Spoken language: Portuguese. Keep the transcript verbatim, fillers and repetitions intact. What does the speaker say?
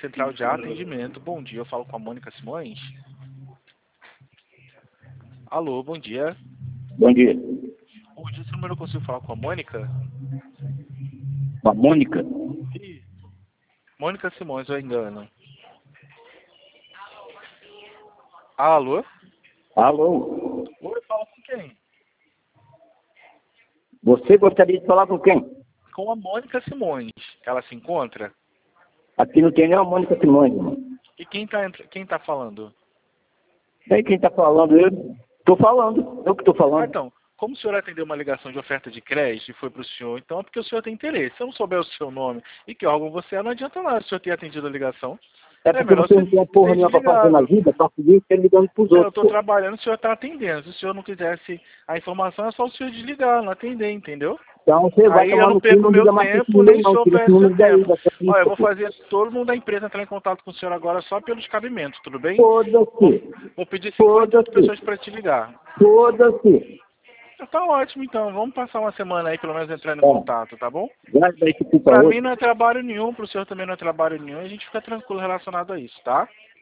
Central de Atendimento. Bom dia, eu falo com a Mônica Simões. Alô, bom dia. Bom dia. Bom dia, esse número eu consigo falar com a Mônica? Com a Mônica? Ih, Mônica Simões, eu engano. Alô? Alô? Oi, eu falo com quem? Você gostaria de falar com quem? Com a Mônica Simões. Ela se encontra? Aqui não tem nem a Mônica Simões, irmão. E quem tá, quem tá falando? Sei quem tá falando, eu tô falando, eu que tô Ah, falando. então, como o senhor atendeu uma ligação de oferta de crédito e foi para o senhor, então é porque o senhor tem interesse. Se eu não souber o seu nome e que órgão você é, não adianta nada o senhor ter atendido a ligação. É É porque melhor você você não tem uma porra ter nenhuma pra fazer na desligado. vida, só seguir você ligando pros Eu outros. estou trabalhando, o senhor está atendendo. Se o senhor não quisesse a informação, é só o senhor desligar, não atender, entendeu? Então você vai Aí eu tomar não no cu, perco não meu liga mais pra esse tempo, nem número o não, senhor tira esse perde seu número daí, tempo. dessa Olha, eu pista, vou pô. fazer todo mundo da empresa entrar em contato com o senhor agora só pelos cabimentos, tudo bem? Foda-se, Vou pedir cinquenta outras pessoas foda-se, para te ligar. foda-se. Tá ótimo, então. Vamos passar uma semana aí, pelo menos, entrando em É, contato, tá bom? vai daí que fica Pra mim outro. não é trabalho nenhum, pro senhor também não é trabalho nenhum, a gente fica tranquilo relacionado a isso, tá?